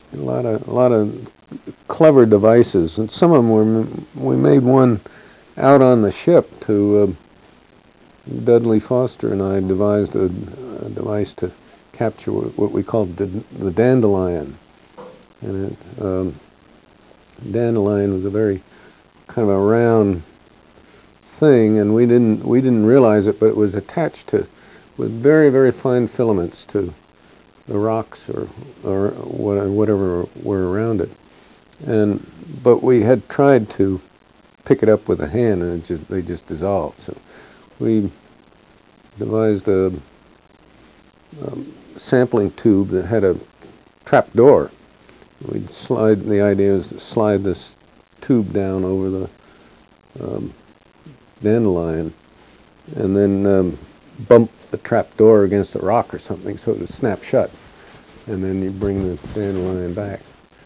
A lot of clever devices, and some of them we made one out on the ship. Dudley Foster and I devised a device to capture what we called the dandelion, and dandelion was a very kind of a round thing, and we didn't realize it, but it was attached to with very very fine filaments to the rocks or whatever were around it. And but we had tried to pick it up with a hand, and they just dissolved. So we devised a sampling tube that had a trap door. We'd slide. The idea is to slide this tube down over the dandelion, and then bump the trap door against a rock or something so it would snap shut, and then you bring the dandelion back.